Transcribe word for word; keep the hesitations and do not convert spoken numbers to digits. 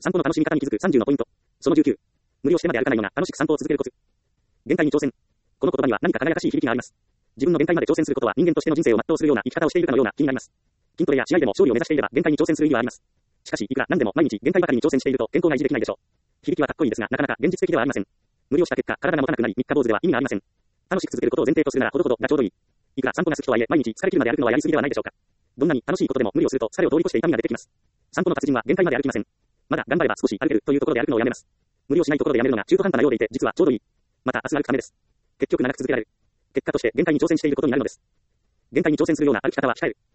散歩の楽しみ方に気づくさんじゅうのポイント。そのじゅうきゅう。無理をしてまで歩かないような楽しく散歩を続けるコツ。限界に挑戦。この言葉には何か輝かしい響きがあります。自分の限界まで挑戦することは人間としての人生を全うするような生き方をしているかのような気になります。筋トレや試合でも勝利を目指していれば限界に挑戦する意味はあります。しかし、いくら何でも毎日限界ばかりに挑戦していると健康が維持できないでしょう。響きはかっこいいですが、なかなか現実的ではありません。無理をした結果、体が持たなくなり三日坊主では意味がありません。楽しく続けることを前提とするならほどほどがちょうどいい。いくら散歩が好きとはいえ、毎日疲れ切るまで歩くのはやりすぎではないでしょうか。どんなに楽しいことでも無理をすると疲れを通り越して痛みが出てきます。散歩の達人は限界まで歩きません。まだ頑張れば少し歩けるというところで歩くのをやめます。無理をしないところでやめるのが中途半端なようでいて、実はちょうどいい。また明日歩くためです。結局長く続けられる。結果として限界に挑戦していることになるのです。限界に挑戦するような歩き方は控える。